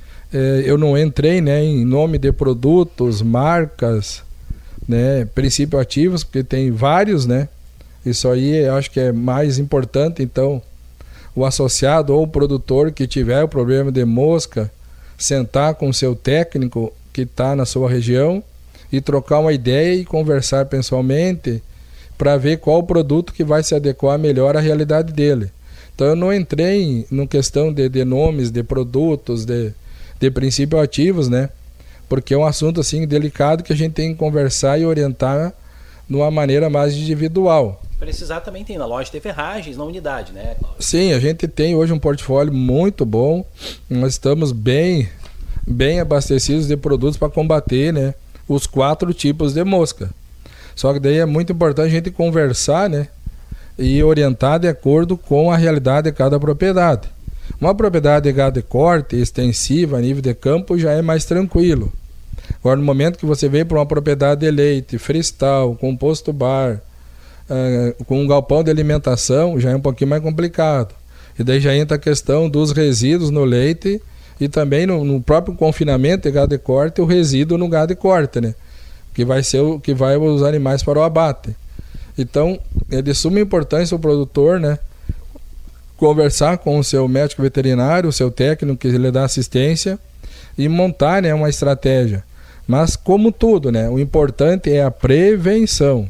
Eu não entrei, né, em nome de produtos, marcas, né, princípios ativos, porque tem vários, né? Isso aí eu acho que é mais importante. Então, o associado ou o produtor que tiver o problema de mosca, sentar com o seu técnico que está na sua região e trocar uma ideia e conversar pessoalmente, para ver qual o produto que vai se adequar melhor à realidade dele. Então eu não entrei em questão de nomes, de produtos, de princípios ativos, né? Porque é um assunto assim delicado que a gente tem que conversar e orientar de uma maneira mais individual. Precisar também tem na loja de ferragens, na unidade, né, Cláudio? Sim, a gente tem hoje um portfólio muito bom. Nós estamos bem abastecidos de produtos para combater, né, os 4 tipos de mosca. Só que daí é muito importante a gente conversar, né, e orientar de acordo com a realidade de cada propriedade. Uma propriedade de gado de corte extensiva a nível de campo já é mais tranquilo. Agora, no momento que você vem para uma propriedade de leite, freestyle, com posto bar, com um galpão de alimentação, já é um pouquinho mais complicado. E daí já entra a questão dos resíduos no leite e também no próprio confinamento de gado de corte, o resíduo no gado de corte, né? Que vai ser o que vai os animais para o abate. Então, é de suma importância o produtor, né, conversar com o seu médico veterinário, o seu técnico que lhe dá assistência e montar, né, uma estratégia. Mas como tudo, né, o importante é a prevenção,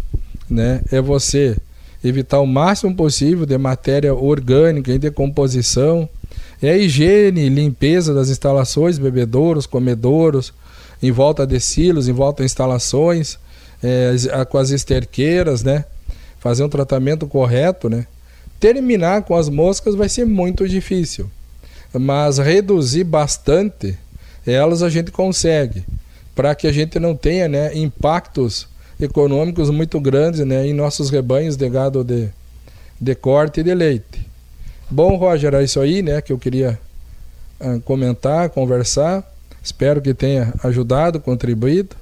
né? É você evitar o máximo possível de matéria orgânica em decomposição, é a higiene, limpeza das instalações, bebedouros, comedouros, em volta de silos, em volta de instalações, com as esterqueiras, né? Fazer um tratamento correto, né? Terminar com as moscas vai ser muito difícil, mas reduzir bastante elas a gente consegue, para que a gente não tenha, né, impactos econômicos muito grandes, né, em nossos rebanhos de gado de corte e de leite. Bom, Roger, é isso aí, né, que eu queria comentar, conversar. Espero que tenha ajudado, contribuído,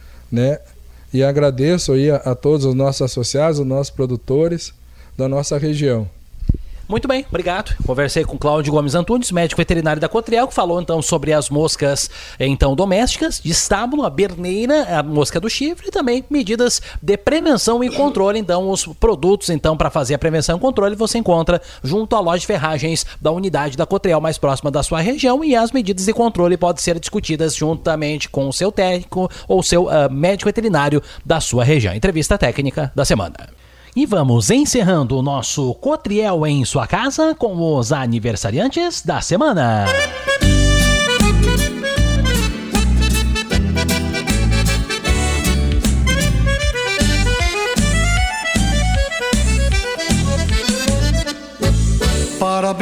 né? E agradeço aí a todos os nossos associados, os nossos produtores da nossa região. Muito bem, obrigado. Conversei com Cláudio Gomes Antunes, médico veterinário da Cotriel, que falou então sobre as moscas então domésticas, de estábulo, a berneira, a mosca do chifre e também medidas de prevenção e controle. Então os produtos então para fazer a prevenção e controle você encontra junto à loja de ferragens da unidade da Cotriel mais próxima da sua região, e as medidas de controle podem ser discutidas juntamente com o seu técnico ou seu médico veterinário da sua região. Entrevista técnica da semana. E vamos encerrando o nosso Cotriel em sua casa com os aniversariantes da semana. Parabéns.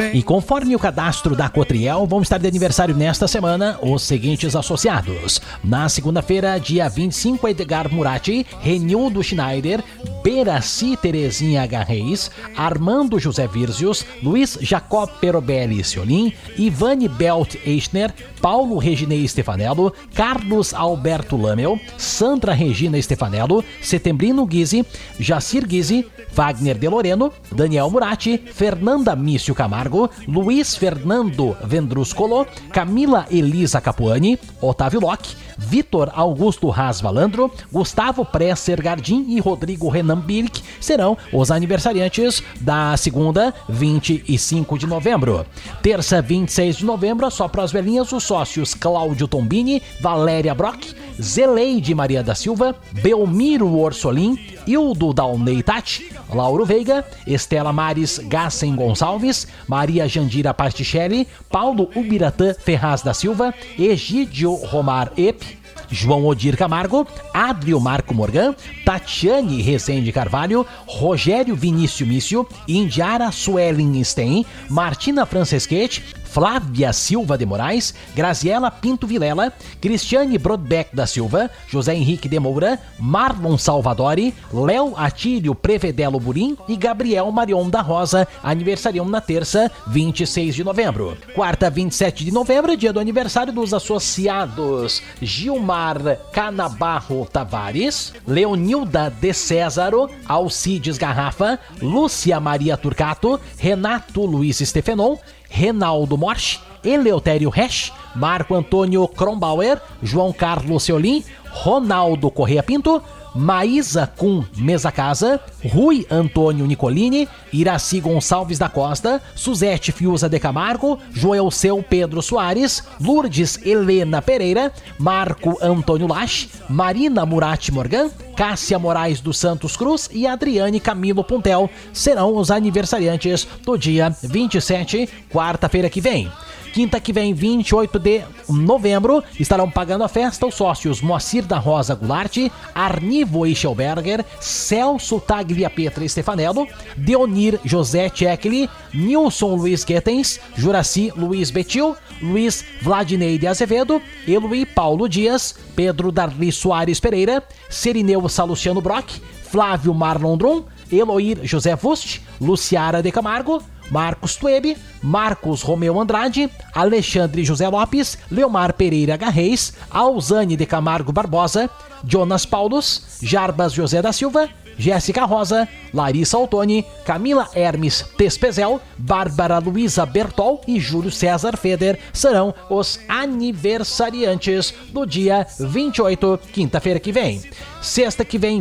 E conforme o cadastro da Cotriel, vão estar de aniversário nesta semana os seguintes associados. Na segunda-feira, dia 25, Edgar Murati, Renildo Schneider, Beraci Terezinha H. Reis, Armando José Virzius, Luiz Jacob Perobelli Ciolim, Ivane Belt Eichner, Paulo Reginei Stefanello, Carlos Alberto Lamel, Sandra Regina Stefanello, Setembrino Guise, Jacir Guise, Wagner de Loreno, Daniel Murati, Fernanda Mício Camargo, Luiz Fernando Vendruscolo, Camila Elisa Capuani, Otávio Locke, Vitor Augusto Haas Valandro, Gustavo Presser Gardim e Rodrigo Renan Birk serão os aniversariantes da segunda, 25 de novembro. Terça, 26 de novembro, só para as velhinhas, os sócios Cláudio Tombini, Valéria Brock, Zeleide Maria da Silva, Belmiro Orsolim, Hildo Dalnei Tati, Lauro Veiga, Estela Mares Gassen Gonçalves, Maria Jandira Pasticelli, Paulo Ubiratã Ferraz da Silva, Egídio Romar Ep, João Odir Camargo, Adrio Marco Morgan, Tatiane Rezende Carvalho, Rogério Vinícius Mício, Indiara Suelen Stein, Martina Franceschetti, Flávia Silva de Moraes, Graziela Pinto Vilela, Cristiane Brodbeck da Silva, José Henrique de Moura, Marlon Salvadori, Léo Atílio Prevedelo Burim e Gabriel Marion da Rosa, aniversariam na terça, 26 de novembro. Quarta, 27 de novembro, dia do aniversário dos associados Gilmar Canabarro Tavares, Leonilda de Césaro, Alcides Garrafa, Lúcia Maria Turcato, Renato Luiz Stefenon, Renaldo Morsch, Eleutério Resch, Marco Antônio Kronbauer, João Carlos Seolim, Ronaldo Correia Pinto, Maísa Kuhn Mesa Casa, Rui Antônio Nicolini, Iraci Gonçalves da Costa, Suzete Fiuza de Camargo, Joelceu Pedro Soares, Lourdes Helena Pereira, Marco Antônio Lache, Marina Murati Morgan, Cássia Moraes dos Santos Cruz e Adriane Camilo Puntel serão os aniversariantes do dia 27, quarta-feira que vem. Quinta que vem, 28 de novembro, estarão pagando a festa os sócios Moacir da Rosa Goulart, Arnivo Eichelberger, Celso Tagliapietra Stefanello, Deonir José Tchekli, Nilson Luiz Guetens, Juraci Luiz Betil, Luiz Vladinei de Azevedo, Eloy Paulo Dias, Pedro Darli Soares Pereira, Serineu Saluciano Brock, Flávio Marlon Drum, Eloir José Vust, Luciara de Camargo, Marcos Tuebe, Marcos Romeu Andrade, Alexandre José Lopes, Leomar Pereira Garreis, Alzane de Camargo Barbosa, Jonas Paulus, Jarbas José da Silva, Jéssica Rosa, Larissa Altoni, Camila Hermes Tespezel, Bárbara Luiza Bertol e Júlio César Feder serão os aniversariantes do dia 28, quinta-feira que vem. Sexta que vem,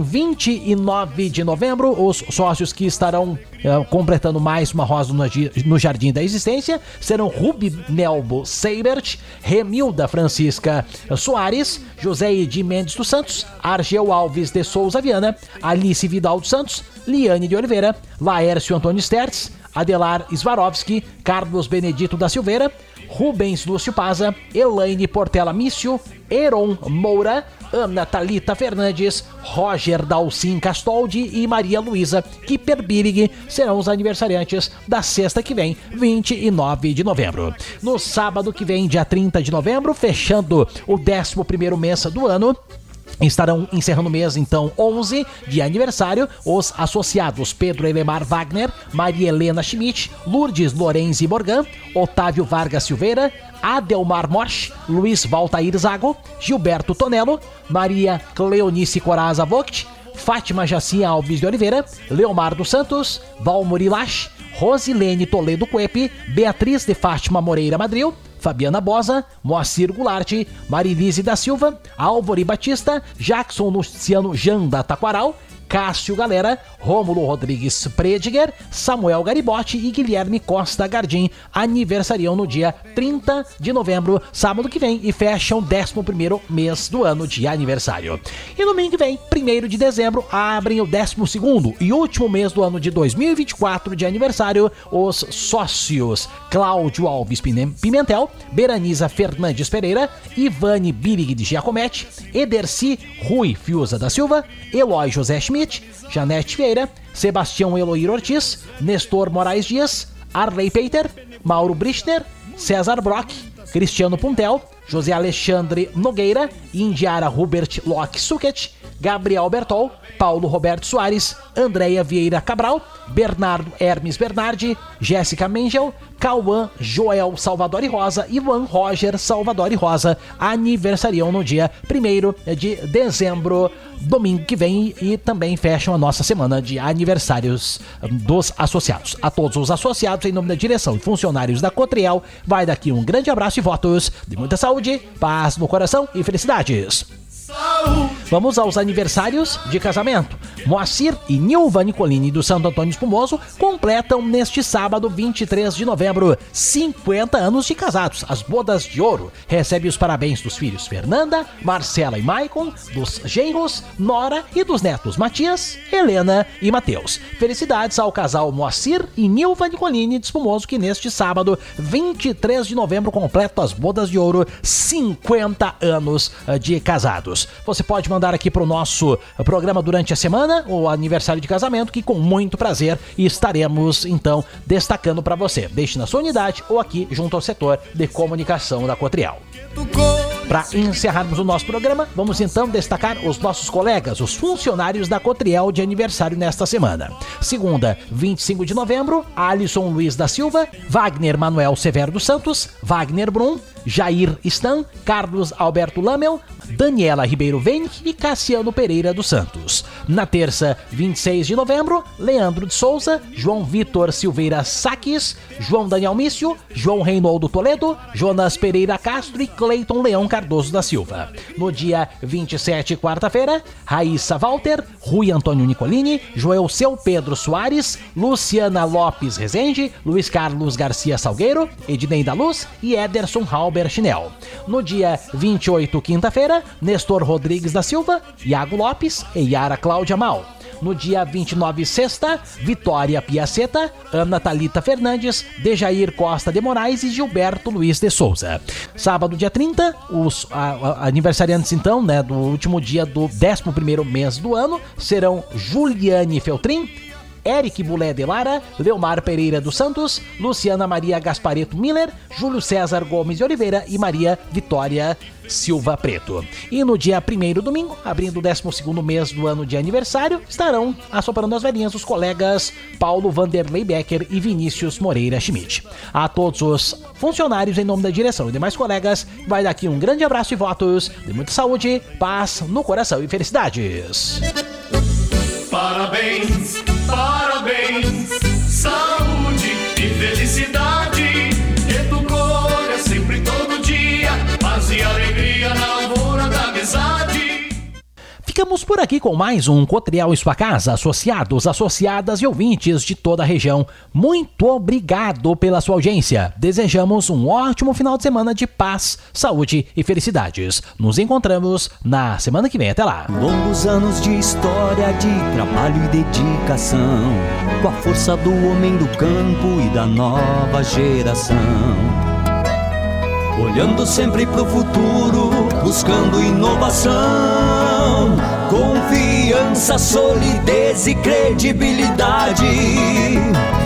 29 de novembro, os sócios que estarão completando mais uma rosa no Jardim da Existência serão Rubi Nelbo Seibert, Remilda Francisca Soares, José Edi Mendes dos Santos, Argel Alves de Souza Viana, Alice Vidal dos Santos, Liane de Oliveira, Laércio Antônio Stertz, Adelar Swarovski, Carlos Benedito da Silveira, Rubens Lúcio Paza, Elaine Portela Mício, Heron Moura, Ana Thalita Fernandes, Roger Dalcin Castoldi e Maria Luísa Kipperbirig serão os aniversariantes da sexta que vem, 29 de novembro. No sábado que vem, dia 30 de novembro, fechando o 11º mês do ano, estarão encerrando o mês, então, 11 de aniversário, os associados Pedro Elemar Wagner, Maria Helena Schmidt, Lourdes Lorenzi Morgan, Otávio Vargas Silveira, Adelmar Morsch, Luiz Valtair Zago, Gilberto Tonello, Maria Cleonice Coraza Vogt, Fátima Jacinha Alves de Oliveira, Leomar dos Santos, Valmori Lache, Rosilene Toledo Cuepe, Beatriz de Fátima Moreira Madril, Fabiana Bosa, Moacir Goulart, Marilise da Silva, Álvaro Batista, Jackson Luciano Janda Taquaral, Cássio Galera, Rômulo Rodrigues Prediger, Samuel Garibotti e Guilherme Costa Gardim aniversariam no dia 30 de novembro, sábado que vem, e fecham o 11º mês do ano de aniversário. E domingo que vem, 1º de dezembro, abrem o 12º e último mês do ano de 2024 de aniversário, os sócios Cláudio Alves Pimentel, Beraniza Fernandes Pereira, Ivane Birig de Giacometti, Ederci Rui Fiuza da Silva, Eloy José Schmidt, Janete Vieira, Sebastião Eloir Ortiz, Nestor Moraes Dias, Arley Peiter, Mauro Brichner, César Brock, Cristiano Puntel, José Alexandre Nogueira, Indiara Hubert Locke Suquet, Gabriel Bertol, Paulo Roberto Soares, Andréia Vieira Cabral, Bernardo Hermes Bernardi, Jéssica Mengel, Cauã Joel Salvadori Rosa, Ivan Roger Salvadori Rosa, aniversariam no dia 1º de dezembro, domingo que vem, e também fecham a nossa semana de aniversários dos associados. A todos os associados, em nome da direção e funcionários da Cotriel, vai daqui um grande abraço e votos de muita saúde, paz no coração e felicidades. Vamos aos aniversários de casamento. Moacir e Nilva Nicolini do Santo Antônio Espumoso completam neste sábado, 23 de novembro, 50 anos de casados. As bodas de ouro. Recebe os parabéns dos filhos Fernanda, Marcela e Maicon, dos genros Nora e dos netos Matias, Helena e Mateus. Felicidades ao casal Moacir e Nilva Nicolini de Espumoso, que neste sábado, 23 de novembro, completam as bodas de ouro, 50 anos de casados. Você pode mandar aqui para o nosso programa durante a semana o aniversário de casamento, que com muito prazer estaremos então destacando para você. Deixe na sua unidade ou aqui junto ao setor de comunicação da Cotriel. Para encerrarmos o nosso programa, vamos então destacar os nossos colegas, os funcionários da Cotriel de aniversário nesta semana. Segunda, 25 de novembro, Alisson Luiz da Silva, Wagner Manuel Severo dos Santos, Wagner Brum, Jair Stan, Carlos Alberto Lamel, Daniela Ribeiro Venick e Cassiano Pereira dos Santos. Na terça, 26 de novembro, Leandro de Souza, João Vitor Silveira Saques, João Daniel Mício, João Reinaldo Toledo, Jonas Pereira Castro e Cleiton Leão Cardoso da Silva. No dia 27, quarta-feira, Raíssa Walter, Rui Antônio Nicolini, Joelceu Pedro Soares, Luciana Lopes Rezende, Luiz Carlos Garcia Salgueiro, Ednei da Luz e Ederson Halber Chinel. No dia 28, quinta-feira, Nestor Rodrigues da Silva, Iago Lopes e Yara Cláudia Mal. No dia 29, sexta, Vitória Piaceta, Ana Thalita Fernandes, Dejair Costa de Moraes e Gilberto Luiz de Souza. Sábado, dia 30, os aniversariantes então, né, do último dia do 11º mês do ano, serão Juliane Feltrin, Eric Bulé de Lara, Leomar Pereira dos Santos, Luciana Maria Gaspareto Miller, Júlio César Gomes de Oliveira e Maria Vitória Silva Preto. E no dia 1º, domingo, abrindo o 12º mês do ano de aniversário, estarão assoprando as velhinhas os colegas Paulo Vanderlei Becker e Vinícius Moreira Schmidt. A todos os funcionários, em nome da direção e demais colegas, vai daqui um grande abraço e votos de muita saúde, paz no coração e felicidades. Parabéns, parabéns, saúde e felicidade. Educou é sempre todo dia, paz e alegria na lavoura da amizade. Ficamos por aqui com mais um Cotriel em sua casa, associados, associadas e ouvintes de toda a região. Muito obrigado pela sua audiência. Desejamos um ótimo final de semana de paz, saúde e felicidades. Nos encontramos na semana que vem. Até lá. Longos anos de história, de trabalho e dedicação, com a força do homem do campo e da nova geração. Olhando sempre pro futuro, buscando inovação, confiança, solidez e credibilidade.